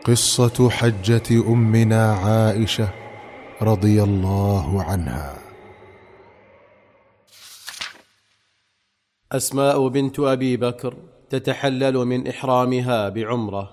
قصة حجة أمنا عائشة رضي الله عنها. أسماء بنت أبي بكر تتحلل من إحرامها بعمرة.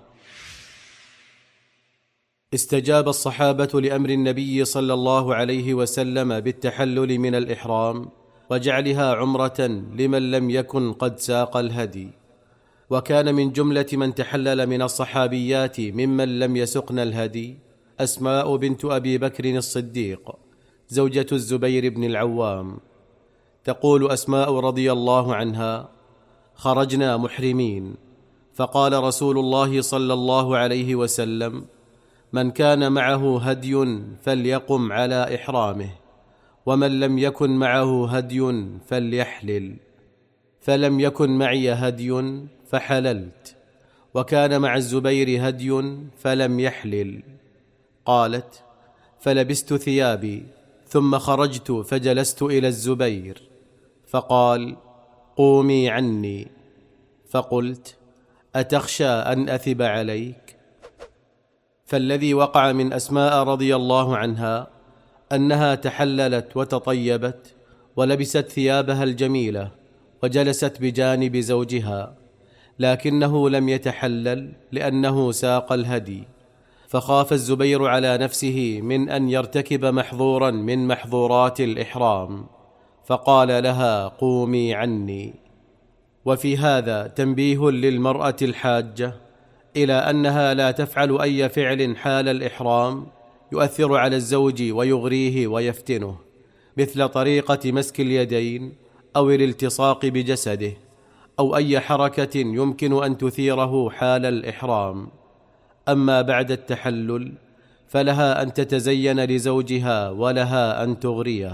استجاب الصحابة لأمر النبي صلى الله عليه وسلم بالتحلل من الإحرام وجعلها عمرة لمن لم يكن قد ساق الهدي، وكان من جملة من تحلل من الصحابيات ممن لم يسقن الهدي أسماء بنت أبي بكر الصديق زوجة الزبير بن العوام. تقول أسماء رضي الله عنها: خرجنا محرمين، فقال رسول الله صلى الله عليه وسلم: من كان معه هدي فليقم على إحرامه، ومن لم يكن معه هدي فليحلل. فلم يكن معي هدي فحللت، وكان مع الزبير هدي فلم يحلل. قالت: فلبست ثيابي ثم خرجت فجلست إلى الزبير فقال: قومي عني. فقلت: أتخشى أن أثب عليك؟ فالذي وقع من أسماء رضي الله عنها أنها تحللت وتطيبت ولبست ثيابها الجميلة وجلست بجانب زوجها، لكنه لم يتحلل لأنه ساق الهدي، فخاف الزبير على نفسه من أن يرتكب محظورا من محظورات الإحرام، فقال لها: قومي عني. وفي هذا تنبيه للمرأة الحاجة إلى أنها لا تفعل أي فعل حال الإحرام يؤثر على الزوج ويغريه ويفتنه، مثل طريقة مسك اليدين أو الالتصاق بجسده أو أي حركة يمكن أن تثيره حال الإحرام. أما بعد التحلل فلها أن تتزين لزوجها ولها أن تغريه.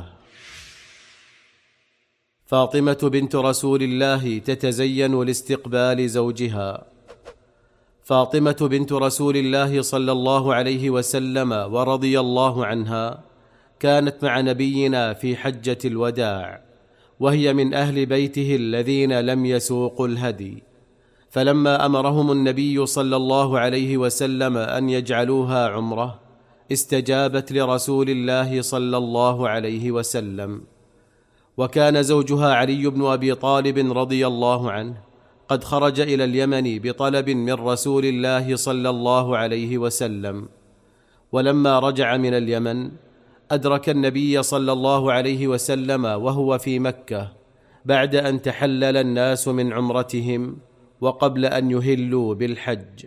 فاطمة بنت رسول الله تتزين لاستقبال زوجها. فاطمة بنت رسول الله صلى الله عليه وسلم ورضي الله عنها كانت مع نبينا في حجة الوداع، وهي من أهل بيته الذين لم يسوقوا الهدي، فلما أمرهم النبي صلى الله عليه وسلم أن يجعلوها عمرة استجابت لرسول الله صلى الله عليه وسلم. وكان زوجها علي بن أبي طالب رضي الله عنه قد خرج إلى اليمن بطلب من رسول الله صلى الله عليه وسلم، ولما رجع من اليمن أدرك النبي صلى الله عليه وسلم وهو في مكة بعد أن تحلل الناس من عمرتهم وقبل أن يهلوا بالحج.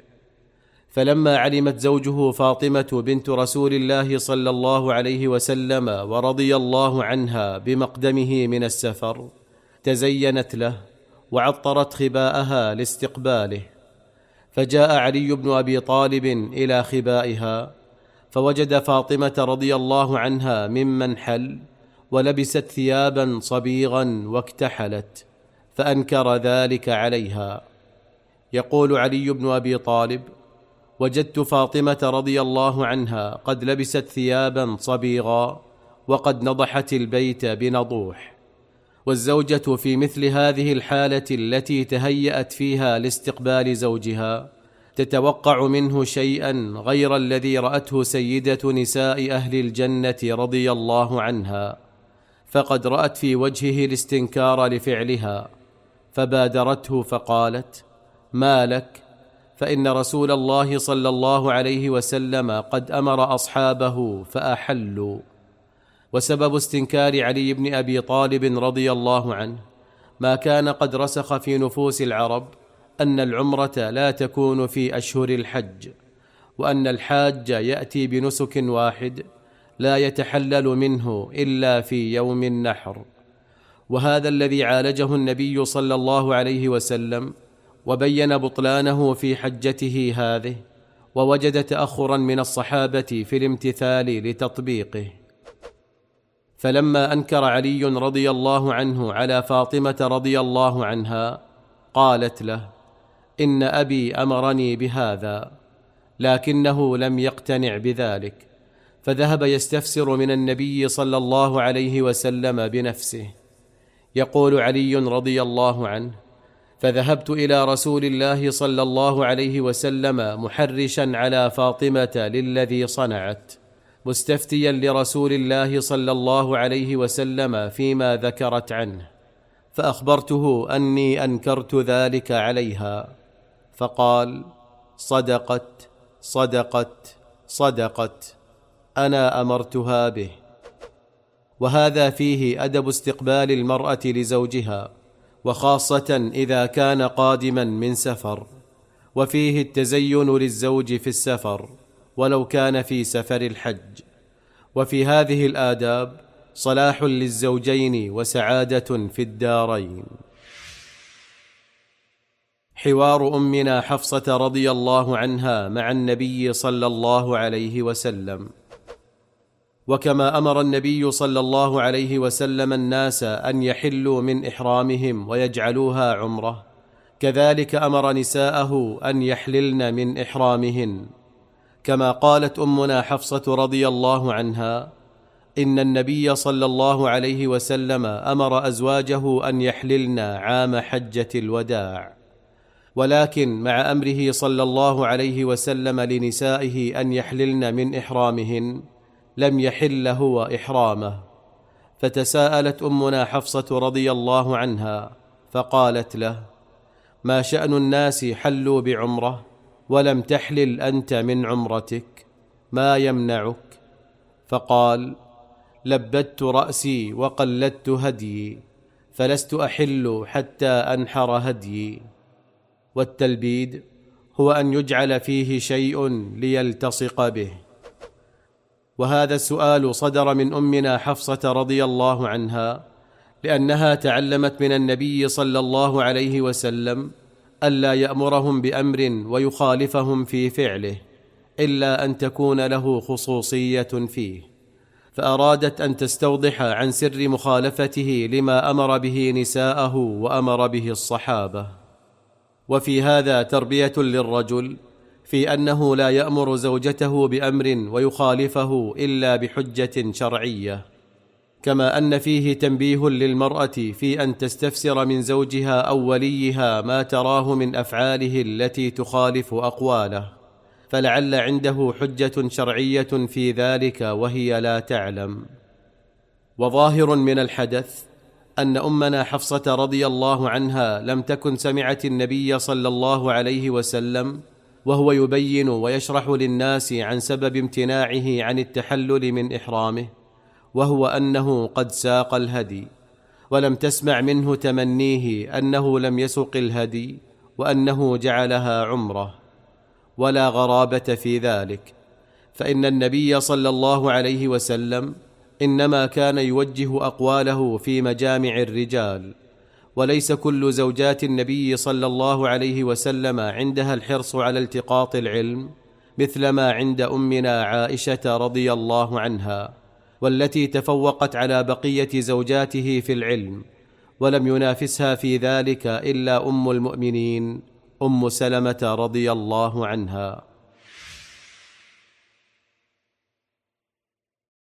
فلما علمت زوجه فاطمة بنت رسول الله صلى الله عليه وسلم ورضي الله عنها بمقدمه من السفر تزينت له وعطرت خباءها لاستقباله، فجاء علي بن أبي طالب إلى خبائها فوجد فاطمة رضي الله عنها ممن حل ولبست ثيابا صبيغا واكتحلت، فأنكر ذلك عليها. يقول علي بن أبي طالب: وجدت فاطمة رضي الله عنها قد لبست ثيابا صبيغا وقد نضحت البيت بنضوح، والزوجة في مثل هذه الحالة التي تهيأت فيها لاستقبال زوجها تتوقع منه شيئا غير الذي رأته سيدة نساء أهل الجنة رضي الله عنها، فقد رأت في وجهه الاستنكار لفعلها، فبادرته فقالت: ما لك؟ فإن رسول الله صلى الله عليه وسلم قد أمر أصحابه فأحلوا. وسبب استنكار علي بن أبي طالب رضي الله عنه ما كان قد رسخ في نفوس العرب أن العمرة لا تكون في أشهر الحج، وأن الحاج يأتي بنسك واحد لا يتحلل منه إلا في يوم النحر. وهذا الذي عالجه النبي صلى الله عليه وسلم وبين بطلانه في حجته هذه، ووجد تأخرا من الصحابة في الامتثال لتطبيقه. فلما أنكر علي رضي الله عنه على فاطمة رضي الله عنها قالت له: إن أبي أمرني بهذا، لكنه لم يقتنع بذلك، فذهب يستفسر من النبي صلى الله عليه وسلم بنفسه. يقول علي رضي الله عنه: فذهبت إلى رسول الله صلى الله عليه وسلم محرشا على فاطمة للذي صنعت، مستفتيا لرسول الله صلى الله عليه وسلم فيما ذكرت عنه، فأخبرته أني أنكرت ذلك عليها، فقال: صدقت صدقت صدقت، أنا أمرتها به. وهذا فيه أدب استقبال المرأة لزوجها، وخاصة إذا كان قادما من سفر، وفيه التزين للزوج في السفر ولو كان في سفر الحج. وفي هذه الآداب صلاح للزوجين وسعادة في الدارين. حوار أمنا حفصة رضي الله عنها مع النبي صلى الله عليه وسلم. وكما أمر النبي صلى الله عليه وسلم الناس أن يحلوا من إحرامهم ويجعلوها عمرة، كذلك أمر نساءه أن يحللن من إحرامهن، كما قالت أمنا حفصة رضي الله عنها: إن النبي صلى الله عليه وسلم أمر أزواجه أن يحللن عام حجة الوداع، ولكن مع أمره صلى الله عليه وسلم لنسائه أن يحللن من إحرامهن لم يحل هو إحرامه. فتساءلت أمنا حفصة رضي الله عنها فقالت له: ما شأن الناس حلوا بعمرة ولم تحلل أنت من عمرتك؟ ما يمنعك؟ فقال: لبدت رأسي وقلدت هديي، فلست أحل حتى أنحر هديي. والتلبيد هو أن يجعل فيه شيء ليلتصق به. وهذا السؤال صدر من أمنا حفصة رضي الله عنها لأنها تعلمت من النبي صلى الله عليه وسلم ألا يأمرهم بأمر ويخالفهم في فعله إلا أن تكون له خصوصية فيه، فأرادت أن تستوضح عن سر مخالفته لما أمر به نساءه وأمر به الصحابة. وفي هذا تربية للرجل في أنه لا يأمر زوجته بأمر ويخالفه إلا بحجة شرعية، كما أن فيه تنبيه للمرأة في أن تستفسر من زوجها أو وليها ما تراه من أفعاله التي تخالف أقواله، فلعل عنده حجة شرعية في ذلك وهي لا تعلم. وظاهر من الحدث أن أمنا حفصة رضي الله عنها لم تكن سمعت النبي صلى الله عليه وسلم وهو يبين ويشرح للناس عن سبب امتناعه عن التحلل من إحرامه، وهو أنه قد ساق الهدي، ولم تسمع منه تمنيه أنه لم يسق الهدي وأنه جعلها عمرة، ولا غرابة في ذلك، فإن النبي صلى الله عليه وسلم إنما كان يوجه أقواله في مجامع الرجال، وليس كل زوجات النبي صلى الله عليه وسلم عندها الحرص على التقاط العلم مثل ما عند أمنا عائشة رضي الله عنها، والتي تفوقت على بقية زوجاته في العلم، ولم ينافسها في ذلك إلا أم المؤمنين أم سلمة رضي الله عنها.